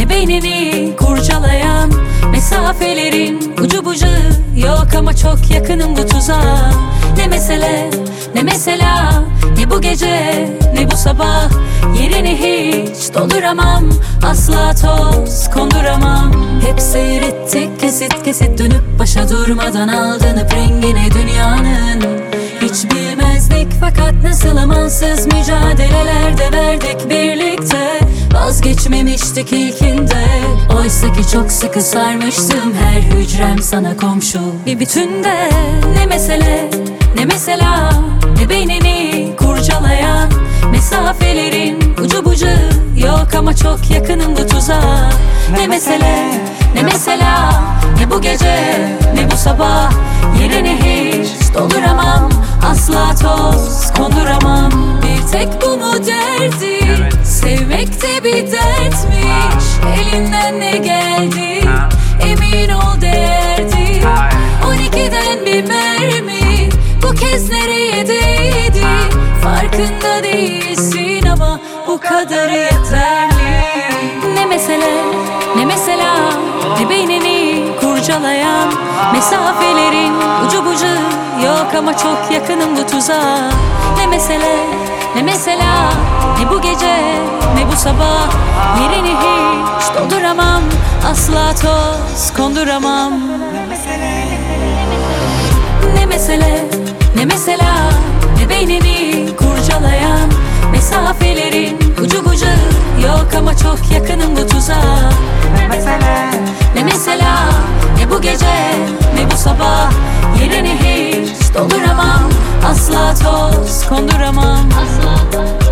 ne beynini kurcalayan mesafelerin ucu bucağı yok ama çok yakınım bu tuzağa. Ne mesele, ne mesela, ne bu gece, ne bu sabah. Yerini hiç dolduramam, asla toz konduramam. Hep seyrettik kesit kesit, dönüp başa durmadan aldanıp rengine dünyanın. Hiç bilmezdik fakat nasıl amansız mücadelelerde verdik birlikte. Vazgeçmemiştik ilkinde, oysa ki çok sıkı sarmıştım her hücrem sana komşu bir bütünde. Ne mesele, ne mesela, ne beynini kurcalayan mesafelerin ucu bucağı yok ama çok yakınım bu tuzağa. Ne mesele, ne mesela, ne bu gece, ne bu sabah. Yerini hiç dolduramam, asla toz konduramam. Bir tek bu mu derdi? Evet. Sevmek de bir dertmiş. Elinden ne geldi? Emin ol değerdi. 12'den bir mermi bu kez nereye değdi? Farkında değilsin ama bu kadarı yeterli. Ne mesele, ne mesela, ne beynini kurcalayan mesafelerin ucu bucağı yok ama çok yakınım bu tuzağa. Ne mesele, ne mesela, ne bu gece, ne bu sabah. Yerini hiç dolduramam, asla toz konduramam. Ne mesele, ne mesela, ne beynini kurcalayan mesafelerin ucu bucağı yok ama çok yakınım bu tuzağa. Ne mesele, ne mesela, ne bu gece, ne bu sabah. Yerini hiç dolduramam, asla toz konduramam. Asla.